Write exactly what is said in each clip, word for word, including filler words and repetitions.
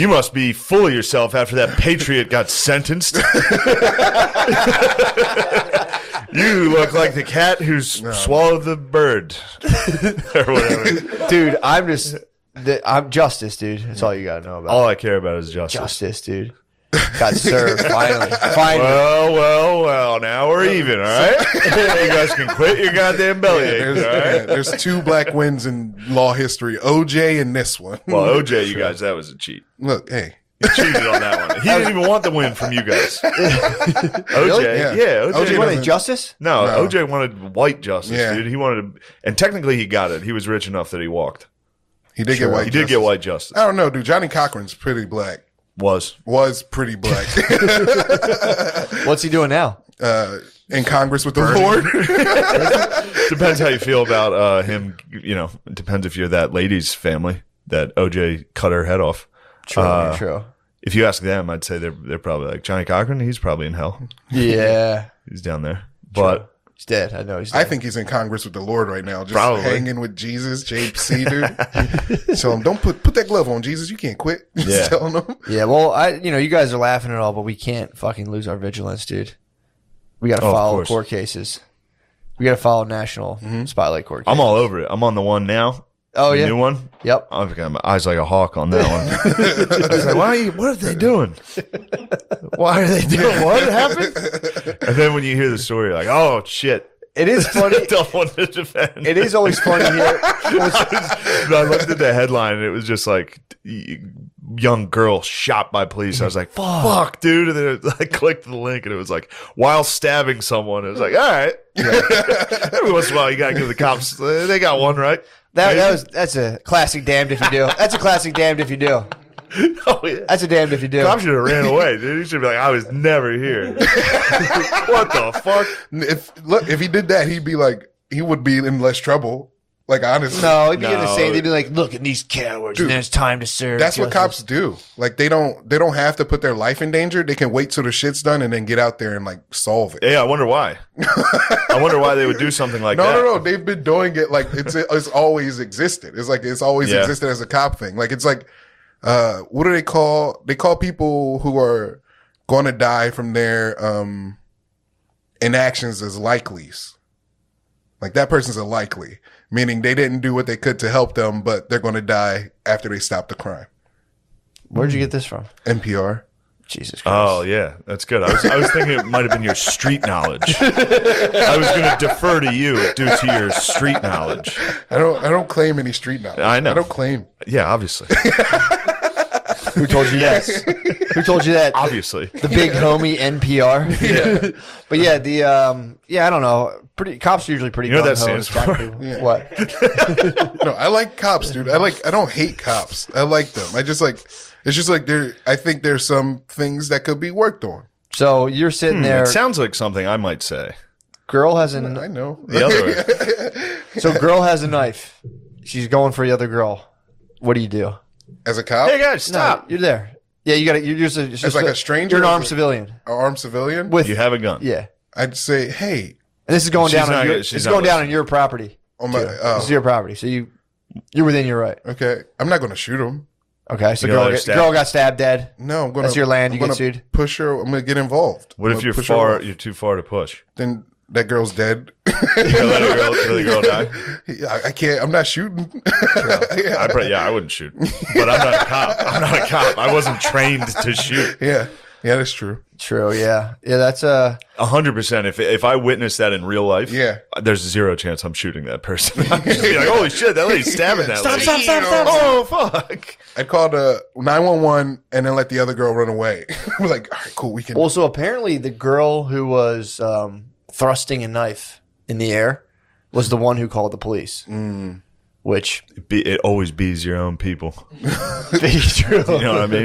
You must be full of yourself after that patriot got sentenced. You look like the cat who's no. swallowed the bird. Or whatever. Dude, I'm just... The, I'm justice, dude. That's all you gotta know about. All I care about is justice. Justice, dude. Got served, finally. Finally. Well, well, well, now we're even, all right? You guys can quit your goddamn bellyache, yeah, there's, all right? yeah, there's two black wins in law history, O J and this one. Well, O J, you guys, that was a cheat. Look, hey. He cheated on that one. He didn't even want the win from you guys. O J, Really? yeah. Yeah. O J, O J wanted justice? No, No. O J wanted white justice, Yeah. dude. He wanted to, and technically he got it. He was rich enough that he walked. He did Sure. get white He justice. did get white justice. I don't know, dude. Johnny Cochran's pretty black. Was. Was pretty black. What's he doing now? uh, in Congress with the Lord. Depends how you feel about uh, him. You know, it depends if you're that lady's family that O J cut her head off. True, Uh, true. If you ask them, I'd say they're they're probably like Johnny Cochran. He's probably in hell. Yeah. He's down there. But He's dead. I know he's dead. I think he's in Congress with the Lord right now, just Probably. hanging with Jesus, J C, dude. So don't put put that glove on, Jesus. You can't quit. Just Yeah. telling him. Yeah, well, I, you know, you guys are laughing at all, but we can't fucking lose our vigilance, dude. We got to Oh, of follow course. court cases. We got to follow national spotlight court cases. I'm all over it. I'm on the one now. Oh, The yeah. new one. Yep. I've got my eyes like a hawk on that one. I was like, why are you, what are they doing? Why are they doing? What happened? And then when you hear the story, you're like, oh shit. It is funny. Don't want to defend. It is always funny here. I looked at the headline and it was just like young girl shot by police. I was like, fuck, fuck dude. And then it, I clicked the link and it was like, while stabbing someone. It was like, all right. Every once in a while, you got to give the cops, they got one, right? That, that was that's a classic damned if you do. That's a classic damned if you do. Oh, yeah. That's a damned if you do. Cop should have ran away, dude. He should be like, I was never here. What the fuck? If look, if he did that, he'd be like, he would be in less trouble. Like honestly, No, he'd be in the No. same. They'd be like, "Look at these cowards, Dude, and there's time to serve." that's what justice." cops do. Like they don't they don't have to put their life in danger. They can wait till the shit's done and then get out there and like solve it. Yeah, I wonder why. I wonder why they would do something like No, that. no, no. They've been doing it like it's it's always existed. It's like it's always Yeah. existed as a cop thing. Like it's like uh what do they call they call people who are going to die from their um inactions as likelies. Like that person's a likely, meaning they didn't do what they could to help them, but they're going to die after they stop the crime. Where'd you get this from? N P R. Jesus Christ! Oh, yeah. That's good. I was, I was thinking it might have been your street knowledge. I was going to defer to you due to your street knowledge. I don't I don't claim any street knowledge. I know. I don't claim. Yeah, obviously. Who told you that? Who told you that? Obviously. The big homie N P R. Yeah. But yeah, the um, yeah, I don't know. Pretty cops are usually pretty. You know what that gung-ho stands to stop for? people. Yeah. What? No, I like cops, dude. I like. I don't hate cops. I like them. I just like. It's just like there. I think there's some things that could be worked on. So you're sitting Hmm, there. it sounds like something I might say. Girl has an I know. The other way. so girl has a knife. She's going for the other girl. What do you do? As a cop, Hey, guys, No, stop. you're there. Yeah, you got to. You're just a, it's just like a stranger You're an or armed is it- civilian an armed civilian. with You have a gun. yeah. I'd say, hey, And this is going She's down not on your. gonna- she's It's not going down listening. on your property. on my. This is Oh, your property, so you you're within your right. okay. I'm not going to shoot him. Okay, so You gonna girl, let her get, stab? girl got stabbed dead. No, I'm going to. That's your land, you I'm get gonna sued? Push her. I'm going to get involved. What I'm if gonna you're push her far? off. You're too far to push. Then that girl's dead. You gonna let a girl, let a girl die? I, I can't. I'm not shooting. yeah. I, pre- yeah, I wouldn't shoot. But I'm not a cop. I'm not a cop. I wasn't trained to shoot. yeah, yeah, that's true. True. Yeah. Yeah. That's uh A hundred percent. If if I witnessed that in real life, Yeah. there's zero chance I'm shooting that person. I'm just be like, holy shit, that lady's stabbing that Stop, lady. stop, stop, stop, Oh fuck. I'd call the nine one one and then let the other girl run away. We're like, all right, cool. We can. Well, so apparently the girl who was um, thrusting a knife in the air was the one who called the police. Mm. Which It, be, it always bees your own people. be true. You know what I mean?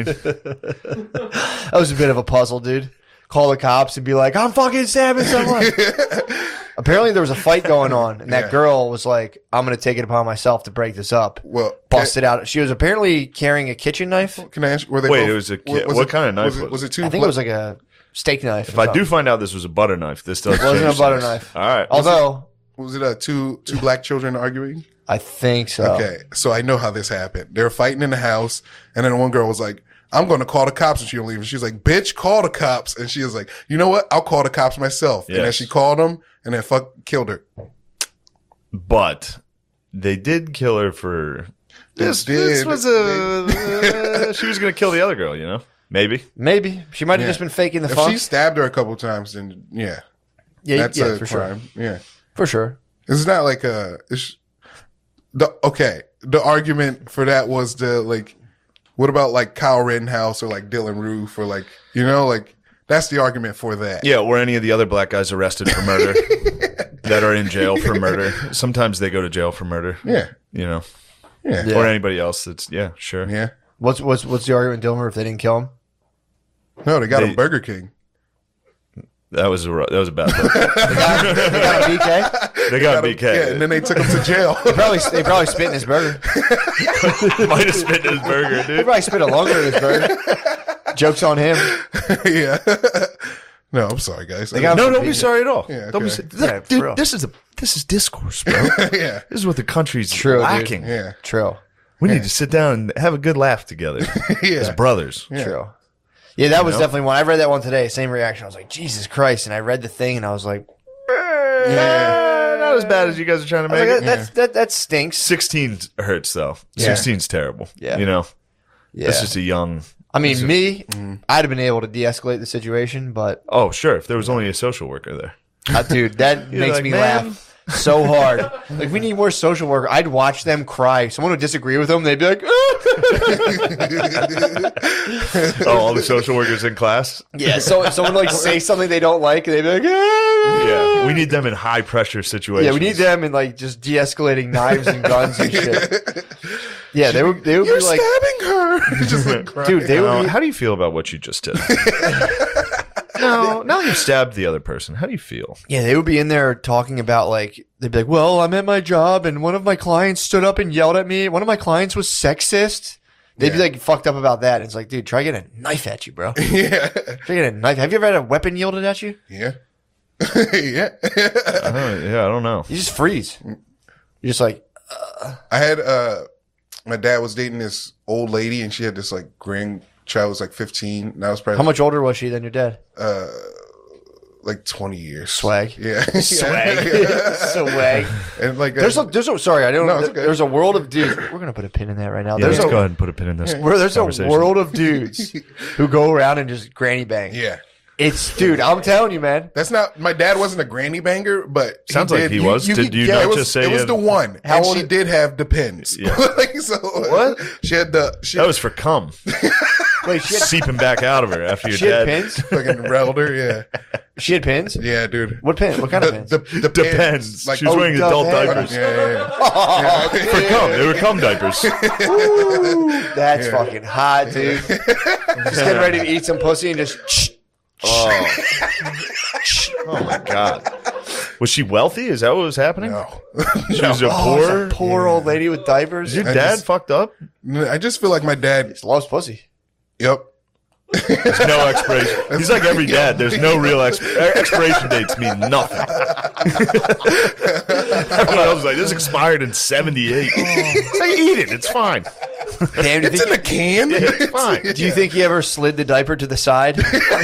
That was a bit of a puzzle, dude. Call the cops and be like, I'm fucking stabbing someone. Apparently there was a fight going on, and that Yeah. girl was like, I'm going to take it upon myself to break this up. well, Busted out. She was apparently carrying a kitchen knife. Can I ask? Were they Wait, both- it was a ki- was what it- kind of knife Was it, was was it two? I think it was like a steak knife. If I do find out this was a butter knife, this does It wasn't change a butter things. knife. All right. Although, Was it uh, two two black children arguing? I think so. Okay, so I know how this happened. They were fighting in the house, and then one girl was like, I'm going to call the cops, and she don't leave. And she's like, bitch, call the cops. And she was like, you know what? I'll call the cops myself. Yes. And then she called them, and then fuck killed her. But they did kill her for this. They This did. was a. uh, she was going to kill the other girl, you know? Maybe. Maybe she might have Yeah. just been faking the If funk. she stabbed her a couple times, then yeah, yeah, that's yeah, a for crime. sure. Yeah, For sure. it's not like a. It's the okay. The argument for that was the like, what about like Kyle Rittenhouse or like Dylan Roof or like you know like that's the argument for that. Yeah, or any of the other black guys arrested for murder that are in jail for murder. Sometimes they go to jail for murder. yeah, You know? yeah, Yeah. Or anybody else that's, yeah, sure. yeah. What's what's what's the argument, Dilmer? If they didn't kill him, No, they got They- him Burger King. That was a, ru- that was a bad look. they got, they got a B K. They got B Yeah, K. and then they took him to jail. Probably they probably spit in his burger. Might have spit in his burger, They dude. probably spit a longer in his burger. Jokes on him. yeah. No, I'm sorry, guys. They got- No, don't be sorry at all. Yeah, Don't be okay. sorry. Look, Yeah, for dude, real. this is a this is discourse, bro. yeah, This is what the country's True, dude. lacking. yeah, True. We need to sit down and have a good laugh together as yeah. brothers. Yeah. True. Yeah, that was know? definitely one. I read that one today. Same reaction. I was like, Jesus Christ! And I read the thing, and I was like, Eh, not as bad as you guys are trying to I was make like, it. that's, that that stinks. sixteen hurts though. Yeah. sixteen's terrible. Yeah. You know, Yeah. it's just a young. I mean, me, I'd have been able to de-escalate the situation, but Oh, sure. If there was only a social worker there. uh, dude, that You're makes like, me "Man." laugh so hard. Like, we need more social worker. I'd watch them cry. Someone would disagree with them. They'd be like, Oh, all the social workers in class. yeah. So if someone like say something they don't like, they'd be like, ah. Yeah, we need them in high pressure situations. Yeah, we need them in like just de-escalating knives and guns and shit. Yeah, they would. They would You're be like, stabbing her. Just like crying. dude, they would Now, be. how do you feel about what you just did? no, now you stabbed the other person. How do you feel? Yeah, they would be in there talking about like they'd be like, "Well, I'm at my job, and one of my clients stood up and yelled at me. One of my clients was sexist." They'd be Yeah. like fucked up about that. It's like, dude, try getting a knife at you, bro. Try yeah, getting a knife. Have you ever had a weapon yielded at you? yeah, yeah. I don't, yeah, I don't know. You just freeze. You're just like, I had uh, my dad was dating this old lady, and she had this like grandchild was like fifteen. And I was probably how much older was she than your dad? uh, like twenty years. Swag. Yeah, Swag. Yeah. Swag. And like There's a there's a sorry, I don't No, know. it's okay. There's a world of dudes. We're gonna put a pin in that right now. Yeah, there's let's a go ahead and put a pin in this. where there's a conversation. world of dudes who go around and just granny bang. yeah. It's dude, I'm telling you, man. That's not my dad wasn't a granny banger, but Sounds he like did. he You- was. you Did could you get- not It was, just say it was you the had- one, How and old she is- did have depends. Yeah. Like, so, What? She had the she That was for cum Wait, she had, seeping back out of her after your she had dad. pins? fucking relder. Yeah, She had pins? yeah, dude. What pin? What kind The, of pins? the, the Depends. pins, like she was oh, wearing adult depends. diapers. yeah, yeah, yeah. For cum. They were cum diapers. Ooh, that's Yeah. fucking hot, dude. Just getting ready to eat some pussy and just. Oh. Oh my god. Was she wealthy? Is that what was happening? No. She was a Oh, poor. some poor old lady with diapers. Your I dad just- fucked up? I just feel like my dad. Just loves pussy. Yep. There's no expiration. He's like every dad. There's no real exp- expiration dates mean nothing. Everyone else is like, this expired in seventy-eight. Say, eat it. It's fine. Damn, do you It's in think, the can. Yeah, it's fine. do you think he ever slid the diaper to the side?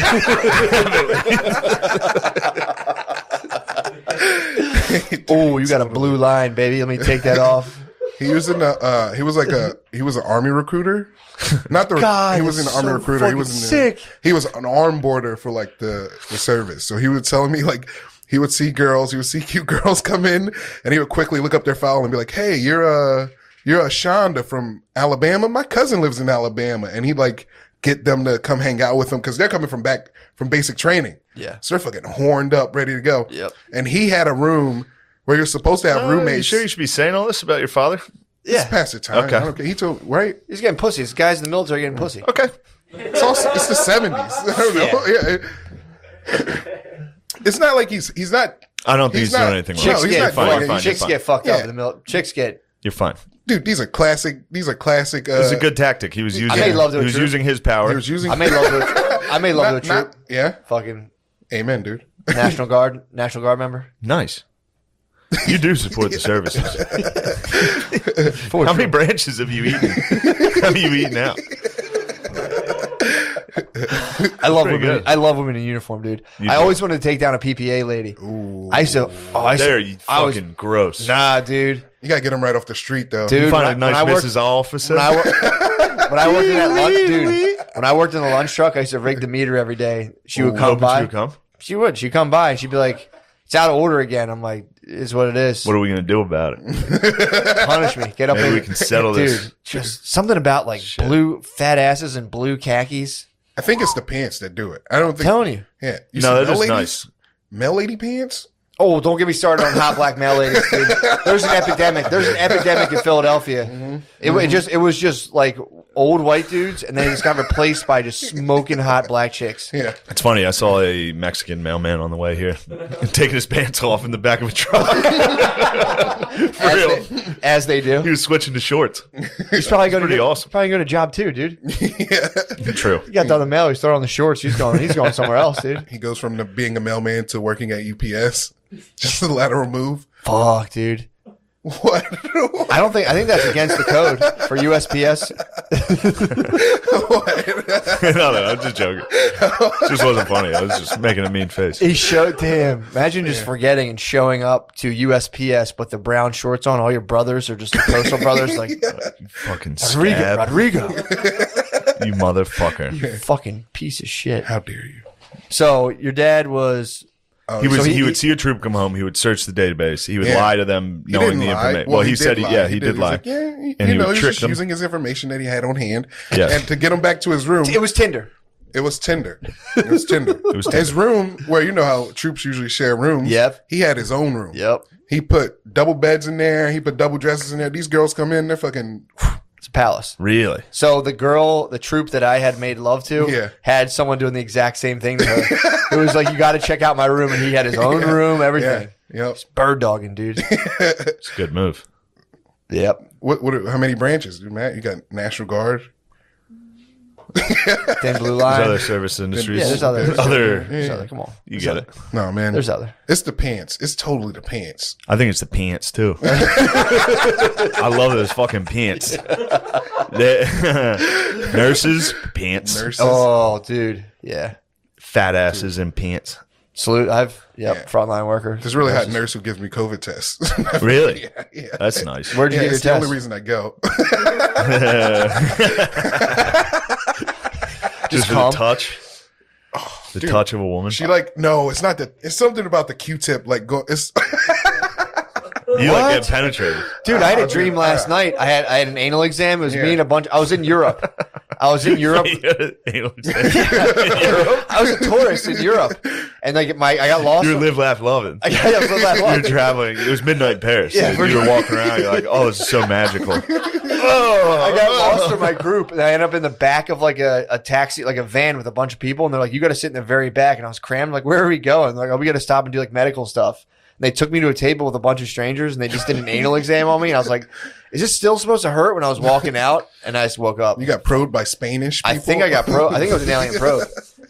Oh, you got a blue line, baby. Let me take that off. He was in a. Uh, he was like a. He was an army recruiter. Not the. God, he was an that's army so recruiter. He fucking was in the, sick. He was an arm boarder for like the the service. So he would tell me like he would see girls. He would see cute girls come in, and he would quickly look up their file and be like, "Hey, you're a you're a Shonda from Alabama. My cousin lives in Alabama," and he'd like get them to come hang out with him because they're coming from back from basic training. Yeah. So they're fucking horned up, ready to go. Yep. And he had a room where you're supposed to have Oh, you roommates. sure you should be saying all this about your father? Just Yeah. pass the time. Okay. I don't care. He told right. He's getting pussy. This guy's in the military getting pussy. Okay. It's also it's the seventies. I don't know. Yeah. It's not like he's he's not. I don't think he's, He's not- doing anything wrong. No, Chicks he's get not fine, doing you're it. fine, Chicks you're get fine. fucked up Yeah. in the military. Chicks get. You're fine. Dude, these are classic. These are classic. Uh, It was a good tactic. He was using. made love to he a was troop. using his power. He was using. I made love to. A, I made love not, to a troop. not- yeah. Fucking Amen, dude. National Guard, National Guard member. Nice. You do support the services. For How many sure. branches have you eaten? How have you eaten out? I love Pretty women. good. I love women in uniform, dude. You I do. always wanted to take down a P P A lady. Ooh. I used to. Oh, I used There, to, you I was, fucking gross. nah, dude. You gotta get them right off the street, though. Dude, You find when a I- nice when I worked- Missus Officer. When I, wor- when I worked in that lunch, dude. When I worked in the lunch truck, I used to rig the meter every day. She would Ooh, come hoping by. she would come. She would. She'd come by and she'd be like, "It's out of order again." I'm like, "It's what it is." What are we gonna do about it? Punish me. Get up Maybe and we can settle dude, this. Just something about like blue fat asses and blue khakis. I think it's the pants that do it. I don't I'm think. telling you. Yeah. You No, see that male is ladies? nice. Male lady pants? Oh, don't get me started on hot black male ladies, dude. There's an epidemic. There's an epidemic in Philadelphia. Mm-hmm. It, it just it was just like old white dudes, and then it just got replaced by just smoking hot black chicks. Yeah. It's funny. I saw a Mexican mailman on the way here taking his pants off in the back of a truck. For As real. they, as they He do. was switching to shorts. He's probably going to pretty get, awesome. Probably going to job too, dude. yeah. True. He got done the mail. He's throwing on the shorts. He's going. He's going somewhere else, dude. He goes from the, being a mailman to working at U P S. Just a lateral move. Fuck, dude. What? I don't think. I think that's against the code for U S P S. What? no, no, I'm just joking. It just wasn't funny. I was just making a mean face. He showed. Damn. Imagine just forgetting and showing up to U S P S, but the brown shorts on. All your brothers are just the postal brothers. Like Fucking Rodrigo, scab. Rodrigo, You motherfucker. you fucking piece of shit. How dare you? So your dad was. He was. So he, he- would see a troop come home. He would search the database. He would Yeah. lie to them, He knowing didn't the lie. information. Well, he, said, did he, lie. yeah, he, did was lie. like, yeah, he, And you he know, would he was trick just them. using his information that he had on hand. Yes. And to get him back to his room, It was Tinder. it was Tinder. It was Tinder. it was His room, where you know how troops usually share rooms. Yep. He had his own room. Yep. He put double beds in there. He put double dresses in there. These girls come in, they're fucking. It's a palace. Really? So the girl, the troop that I had made love to, Yeah. had someone doing the exact same thing to her. It was like, you got to check out my room, and he had his own room, Yeah. everything. Yep. Bird dogging, dude. It's a good move. Yep. What? What? How many branches, dude, Matt? You got National Guard. Thin blue There's line. other service industries. Yeah, there's other. Other. There's other. Come on. You There's get other. it. No, man. There's other. It's the pants. It's totally the pants. I think it's the pants too. I love those fucking pants. The- Nurses, pants. Nurses. Oh, dude. Yeah. Fat asses in pants. Salute. I've, yep, Yeah. frontline worker. There's a really hot nurse who gives me COVID tests. Really? yeah, yeah. That's nice. Where'd you Yeah, get your it's the test? only reason I go. Just for the calm? touch. The dude. touch of a woman. She like, no, it's not that. It's something about the Q-tip. Like, go. It's You like What? get penetrated. Dude, I had a Oh, dream dude. last night. I had I had an anal exam. It was Yeah. me and a bunch. I was in Europe. I was in Europe. Anal exam. I was a tourist in Europe, and like my I got lost. You live, laugh, love it. I got I was like, You what? were traveling. It was midnight Paris. Yeah, and for you were sure. walking around. You're like, oh, this is so magical. I got lost from my group, and I ended up in the back of like a, a taxi, like a van with a bunch of people, and they're like, "You got to sit in the very back." And I was crammed. Like, where are we going? They're like, "Oh, we got to stop and do like medical stuff." And they took me to a table with a bunch of strangers, and they just did an anal exam on me. And I was like, "Is this still supposed to hurt?" When I was walking out, and I just woke up. you got probed by Spanish people. I think I got pro. I think it was an alien probe.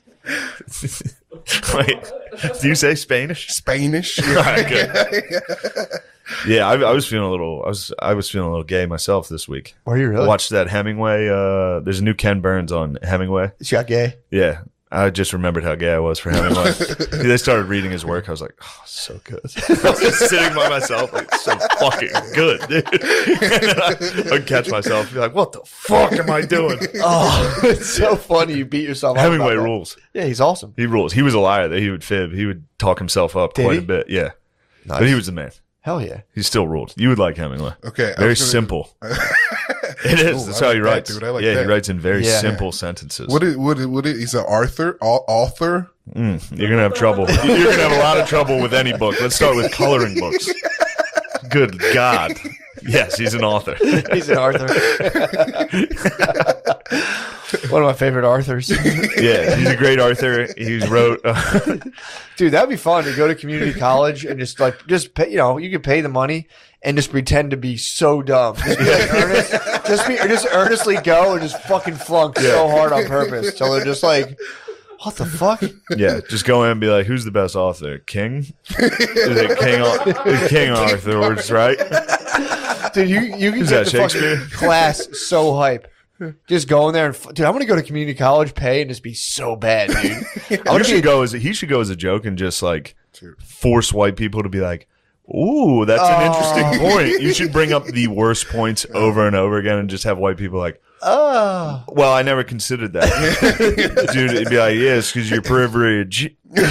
Wait, do you say Spanish? Spanish. All right, good. Yeah, I, I was feeling a little. I was. I was feeling a little gay myself this week. Were you I really? watched that Hemingway. Uh, there's a new Ken Burns on Hemingway. She got gay. Yeah, I just remembered how gay I was for Hemingway. They started reading his work. I was like, oh, so good. I was just sitting by myself, like, so fucking good, dude. I'd catch myself, be like, what the fuck am I doing? Oh, it's so funny. You beat yourself up. Hemingway about that. rules. Yeah, he's awesome. He rules. He was a liar. That he would fib. He would talk himself up Did quite he? a bit. Yeah, Nice. but he was the man. Hell yeah. He still ruled. You would like Hemingway. Okay, I Very was gonna- simple. It is. Ooh, That's I how like he that, writes. dude. I like yeah, that. he writes in very Yeah. simple sentences. What is, what is, what is, he's an author, au- author. Mm, you're gonna have trouble. You're gonna have a lot of trouble with any book. Let's start with coloring books. Good God. Yes, he's an author. He's an Arthur. One of my favorite Arthurs. Yeah, he's a great author. He wrote. Uh, Dude, that'd be fun to go to community college and just like, just pay, you know, you could pay the money and just pretend to be so dumb. Just be like earnest, just be, or just earnestly go and just fucking flunk so hard on purpose. So they're just like, what the fuck? yeah, just go in and be like, "Who's the best author? King? Is it King? Ar- King Arthur? Right? Dude, you, you can Is get that the fucking Shakespeare? class so hype. Just going there and f- dude, I'm gonna go to community college, pay, and just be so bad, dude. I'm You gonna should be go as he should go as a joke and just like force white people to be like, "Ooh, that's an interesting point." You should bring up the worst points over and over again and just have white people like, oh, "Well, I never considered that." Dude, it'd be like, "Yes, because you're privileged." You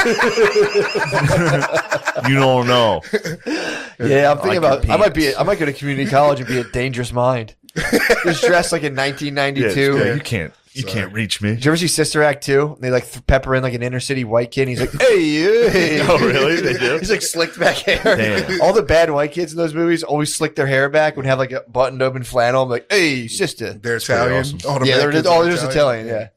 don't know. yeah. I'm thinking Like about. your I might be. penis. I might go to community college and be a dangerous mind. Just dressed like in nineteen ninety-two. Yeah, you can't. You can't reach me. Did you ever see Sister Act two? They like th- pepper in like an inner city white kid. And he's like, hey, hey. Oh, really? They do? He's like slicked back hair. Damn. All the bad white kids in those movies always slick their hair back, would have like a buttoned open flannel. I'm like, hey, sister. They're Italian. awesome. All the Yeah, black they're kids all are just Italian. Yeah.